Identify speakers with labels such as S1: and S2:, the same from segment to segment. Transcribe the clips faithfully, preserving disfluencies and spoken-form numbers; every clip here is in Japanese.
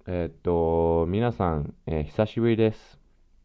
S1: えーっと、皆さん、えー久しぶりです。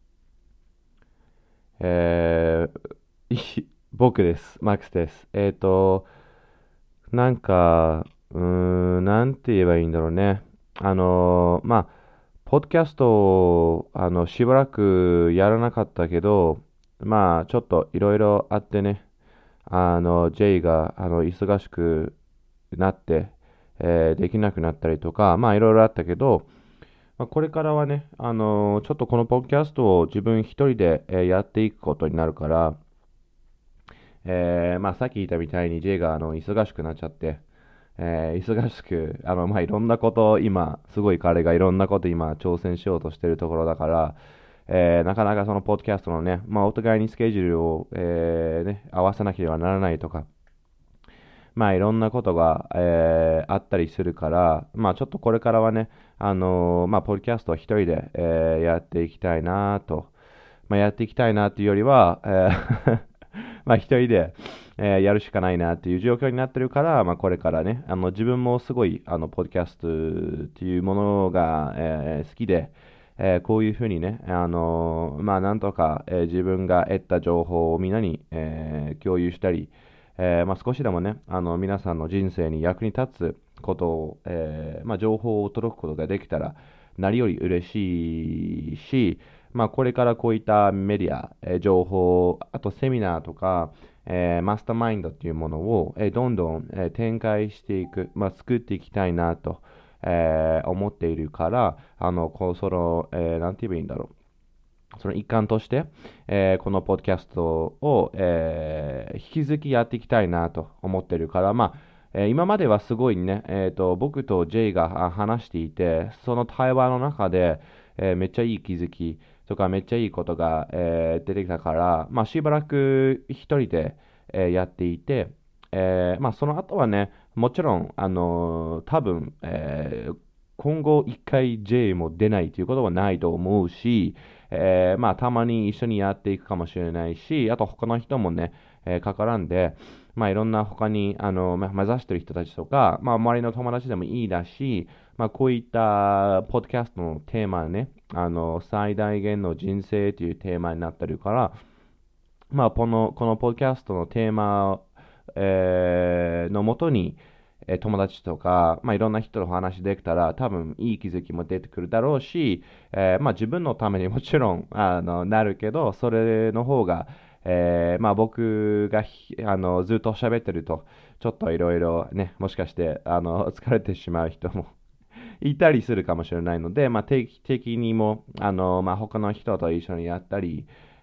S1: えーい僕です。マックスです。えーっと、なんか、うーん、なんて言えばいいんだろうね。あのーまあ、ポッドキャストを、あの、しばらくやらなかったけど、まあ、ちょっといろいろあってね、あの、J が、あの、忙しくなって、えーできなくなったりとか、まあ、いろいろあったけど、まあ、これからはね、あのーちょっとこのポッドキャストを自分一人で、えーやっていくことになるから、えーまあ、さっき言ったみたいに J があの忙しくなっちゃって、えー忙しく、あの、まあ、いろんなことを今、すごい彼がいろんなこと今挑戦しようとしてるところだから、えーなかなかそのポッドキャストのね、まあ、お互いにスケジュールを、えーね、合わせなければならないとか、まあいろんなことが、えーあったりするから、まあちょっとこれからはね、あのーまあポッドキャストを一人で、えーやっていきたいなと、まあやっていきたいなっていうよりは、えーまあ一人で、えーやるしかないなっていう状況になってるから、まあこれからね、あの自分もすごい、あの、ポッドキャストっていうものが、えー好きで、えーこういうふうにね、あのーまあなんとか、えー自分が得た情報をみんなに、えー共有したり、えーまあ、少しでもね、あの皆さんの人生に役に立つことを、えーまあ、情報を届くことができたら、何より嬉しいし、まあ、これからこういったメディア、えー情報、あとセミナーとか、えーマスターマインドっていうものを、えーどんどん、えー展開していく、まあ、作っていきたいなと、えー思っているから、あの、こうその、えーなんて言えばいいんだろう。その一環として、えーこのポッドキャストを、えー引き続きやっていきたいなと思ってるから、まあ、えー今まではすごいね、えーと、僕と J があ話していて、その対話の中で、えーめっちゃいい気づきとか、めっちゃいいことが、えー出てきたから、まあ、しばらく一人で、えーやっていて、えーまあ、その後はね、もちろん、あのー多分、えー今後一回 J も出ないということはないと思うし、えーまあ、たまに一緒にやっていくかもしれないし、あと他の人もね、えー、かからんで、まあ、いろんな他に、あの、ま目指してる人たちとか、まあ、周りの友達でもいいだし、まあ、こういったポッドキャストのテーマね、あの、最大限の人生というテーマになってるから、まあ、この、このポッドキャストのテーマ、えーのもとに、えー友達とか、まあ、いろんな人と話できたら、多分いい気づきも出てくるだろうし、えーまあ、自分のためにもちろんあのなるけど、それの方が、えーまあ、僕がひあのずっと喋ってると、ちょっといろいろね、もしかしてあの疲れてしまう人もいたりするかもしれないので、まあ、定期的にも、あの、まあ、他の人と一緒にやったり、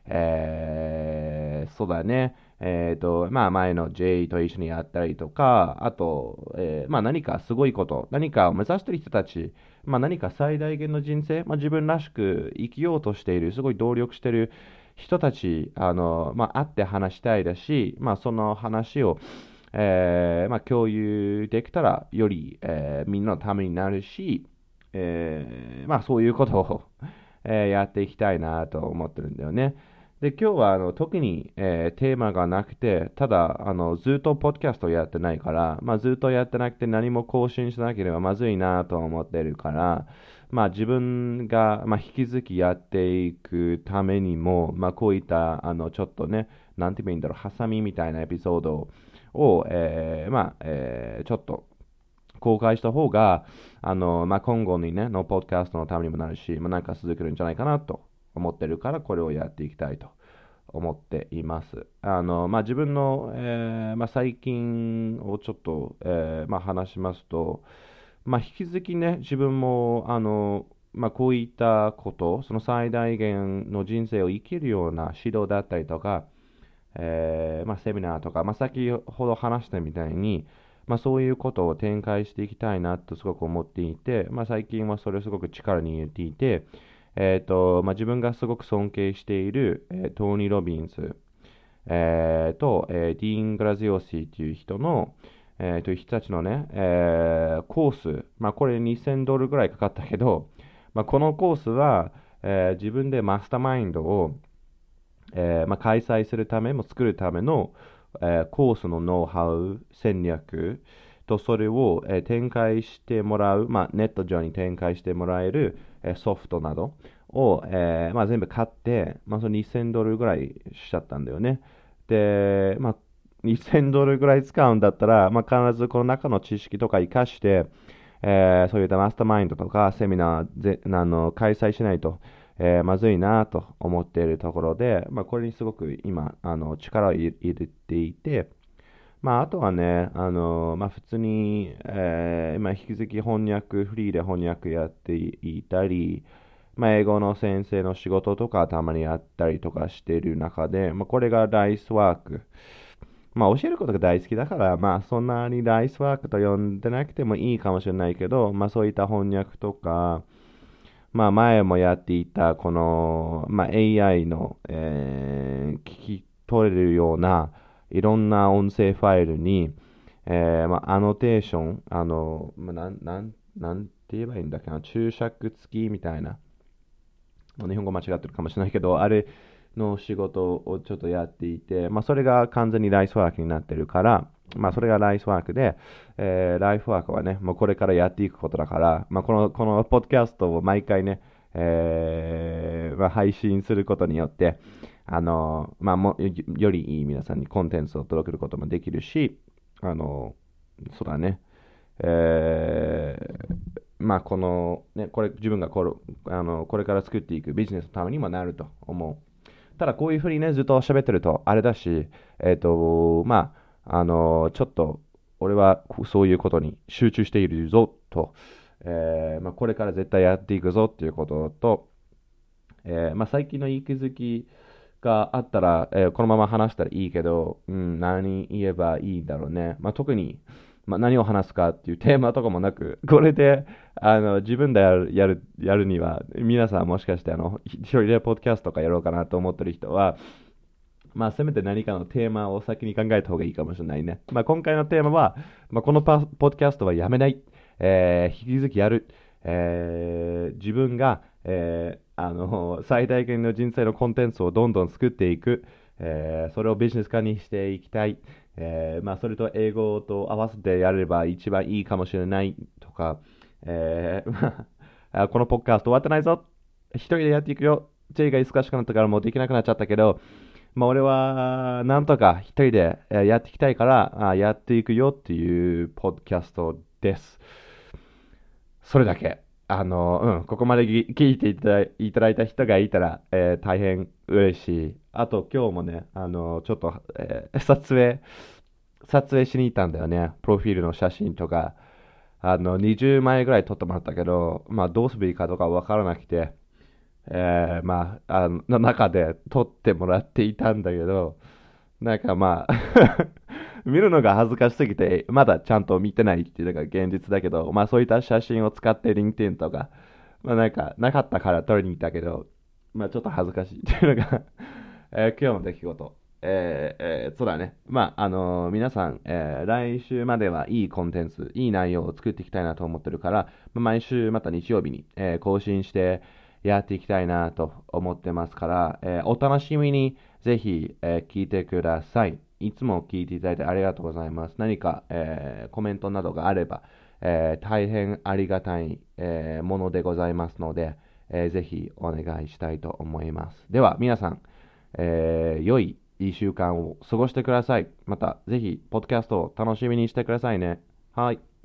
S1: えー、そうだね、えっと、まあ、前の J と一緒にやったりとか、あと、えーまあ、何かすごいこと、何かを目指している人たち、まあ、何か最大限の人生、まあ、自分らしく生きようとしている、すごい努力している人たち、あの、まあ、会って話したいだし、まあ、その話を、えーまあ、共有できたらより、えーみんなのためになるし、えーまあ、そういうことを、えーやっていきたいなと思ってるんだよね。で、今日はあの特に、えーテーマがなくて、ただあのずっとポッドキャストやってないから、まあ、ずっとやってなくて何も更新しなければまずいなと思ってるから、まあ、自分が、まあ、引き続きやっていくためにも、まあ、こういったあのちょっとね、なんて言えばいいんだろう、ハサミみたいなエピソードを、えーまあえーちょっと公開した方が、あのまあ、今後にね、のポッドキャストのためにもなるし、まあ、なんか続けるんじゃないかなと思ってるから、これをやっていきたいと思っています。あのまあ、自分の、えーまあ、最近をちょっと、えーまあ、話しますと、まあ、引き続きね、自分も、あのまあ、こういったこと、その最大限の人生を生きるような指導だったりとか、えーまあ、セミナーとか、まあ、先ほど話したみたいに、まあ、そういうことを展開していきたいなとすごく思っていて、まあ、最近はそれをすごく力に入れていて、えーとまあ、自分がすごく尊敬している、えートーニー・ロビンス、えーと、えーディーン・グラジオシーという人の、えーという人たちのね、えーコース、まあ、これにせんドルぐらいかかったけど、まあ、このコースは、えー自分でマスターマインドをえーまあ、開催するためも作るための、えーコースのノウハウ、戦略とそれを、えー展開してもらう、まあ、ネット上に展開してもらえる、えーソフトなどを、えーまあ、全部買って、まあ、そのにせんドルぐらいしちゃったんだよね。で、まあ、にせんドルぐらい使うんだったら、まあ、必ずこの中の知識とか活かして、えーそういったマスターマインドとかセミナーぜあの開催しないと、えーまずいなと思っているところで、まあ、これにすごく今あの力を入れていて、まあ、あとはね、あのまあ、普通に、えー、今引き続き翻訳、フリーで翻訳やっていたり、まあ、英語の先生の仕事とかたまにやったりとかしている中で、まあ、これがライスワーク。まあ、教えることが大好きだから、まあ、そんなにライスワークと呼んでなくてもいいかもしれないけど、まあ、そういった翻訳とか、まあ、前もやっていた、この、まあ、エーアイ の、えー聞き取れるような、いろんな音声ファイルに、えーまあ、アノテーション、あの、まあ、なん、なん、なんて言えばいいんだっけな、注釈付きみたいな、日本語間違ってるかもしれないけど、あれの仕事をちょっとやっていて、まあ、それが完全にライスワークになってるから、まあ、それがライスワークで、えーライフワークはね、もうこれからやっていくことだから、まあ、この、このポッドキャストを毎回ね、えーまあ、配信することによって、あの、まあ、もよよりいい皆さんにコンテンツを届けることもできるし、あの、そうだね、えーまあ、この、ね、これ、自分がこれ、あの、これから作っていくビジネスのためにもなると思う。ただ、こういうふうにね、ずっと喋ってると、あれだし、えっと、まあ、あの、ちょっと、俺はそういうことに集中しているぞと、えーまあ、これから絶対やっていくぞっていうことと、えーまあ、最近の息づきがあったら、えーこのまま話したらいいけど、うん、何言えばいいんだろうね。まあ、特に、まあ、何を話すかっていうテーマとかもなく、これであの自分でやるやるやるには、皆さんもしかしてあの一人でポッドキャストとかやろうかなと思ってる人は、まあ、せめて何かのテーマを先に考えた方がいいかもしれないね。まあ、今回のテーマは、まあ、このパポッドキャストはやめない、えー引き続きやる、えー自分が、えーあの最大限の人生のコンテンツをどんどん作っていく、えーそれをビジネス化にしていきたい、えーまあ、それと英語と合わせてやれば一番いいかもしれないとか、えーまああこのポッドキャスト終わってないぞ、一人でやっていくよ、J が忙しくなったからもうできなくなっちゃったけど、まあ、俺は、なんとか一人でえーやっていきたいから、あやっていくよっていうポッドキャストです。それだけ。あの、うん、ここまでぎ聞いていただいいただいた人がいたら、えー大変嬉しい。あと、今日もね、あの、ちょっと、えー撮影、撮影しに行ったんだよね。プロフィールの写真とか。あの、にじゅうまいぐらい撮ってもらったけど、まあ、どうすべきかとかわからなくて、えーまあ、あの、の中で撮ってもらっていたんだけど、なんかまあ見るのが恥ずかしすぎて、まだちゃんと見てないっていうのが現実だけど、まあそういった写真を使って LinkedIn とか、まあなんかなかったから撮りに行ったけど、まあちょっと恥ずかしいっていうのがえー今日の出来事。えーえーそうだね。まあ、あのー皆さん、えー来週まではいいコンテンツ、いい内容を作っていきたいなと思ってるから、まあ毎週また日曜日に、えー更新してやっていきたいなと思ってますから、えーお楽しみにぜひ、えー聞いてください。いつも聞いていただいてありがとうございます。何か、えーコメントなどがあれば、えー大変ありがたい、えーものでございますので、えーぜひお願いしたいと思います。では、皆さん、えー良いいっしゅうかんを過ごしてください。また、ぜひ、ポッドキャストを楽しみにしてくださいね。はい。